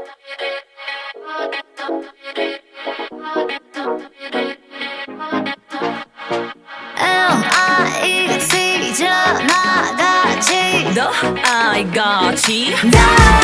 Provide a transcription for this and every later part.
나가지 너 아이가지 다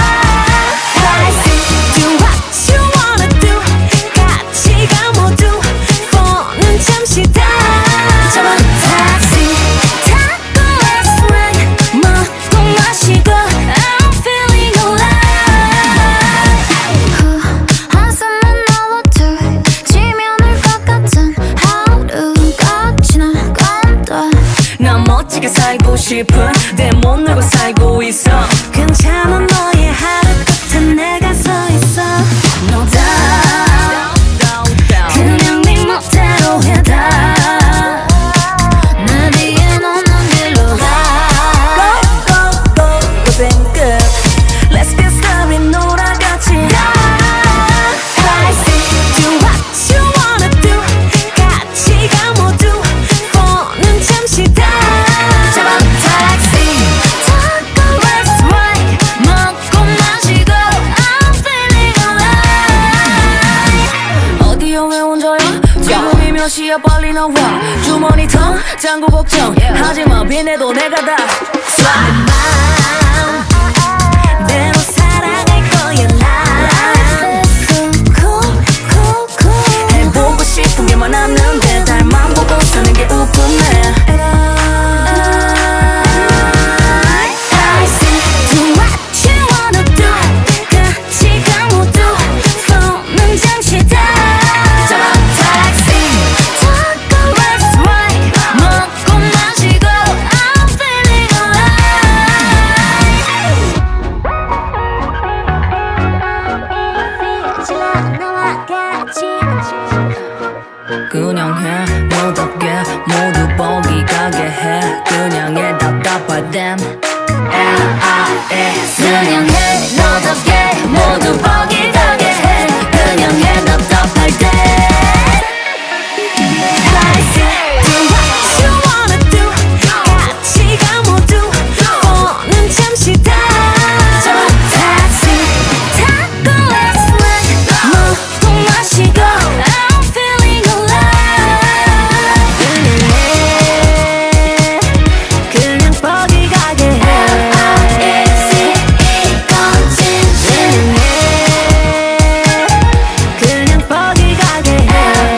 do what you wanna do 같이 가 모두 폰은 잠시 다 잡아 택시 타고 let's ride 먹고 마시고 I'm feeling alive 한숨만 넣어둘 지면 올 것 같은 하루가 지나간다 난 멋지게 살고 싶은 내 못 놀고 살고 있어 괜찮아 너의 하루 끝에 내가 서 있어 No doubt 그냥 네 멋대로 해다 내 뒤엔 없는 길로 가 Go go go 고생 끝 Let's get started 놀아같이 do what you wanna do 같이 가 모두 폰은 잠시 다 잡아 택시 타고 let's ride 먹고 마시고 I'm feeling alive 어디요 왜 혼자야 지금이 몇 시야 빨리 나와 주머니 텅 장구 걱정 하지마 비내도 내가 다 대로 살아갈 거야 life is so cool cool cool 해보고 싶은 게 많았는데 달만 보고 사는 게 우pun해 do what you wanna do 같이 가 모두 폰은 잠시 다 잡아 택시 타고 let's ride 먹고 마시고 I'm feeling alive 너와 같이 그냥 해 너답게 모두 보기 가게 해 그냥 해 답답할 땐 그냥 해 너답게 모두 보기 가게 해 그냥 해 답답할 때 do what you wanna do 같이 가 모두 폰은 잠시 다 잡아 택시 타고 let's ride 먹고 마시고 I'm feeling alive 그냥 보기 가게 해 그냥 보기 가게 해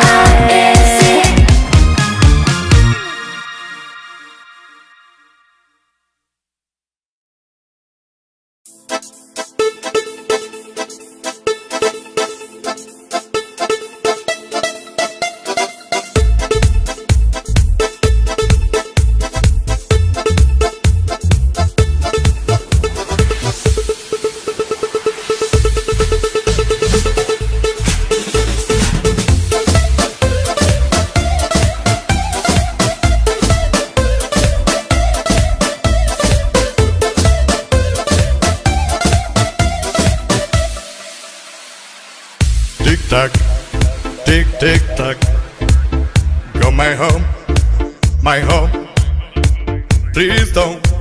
Tick tock, tick tick tock. Go my home, my home. Please don't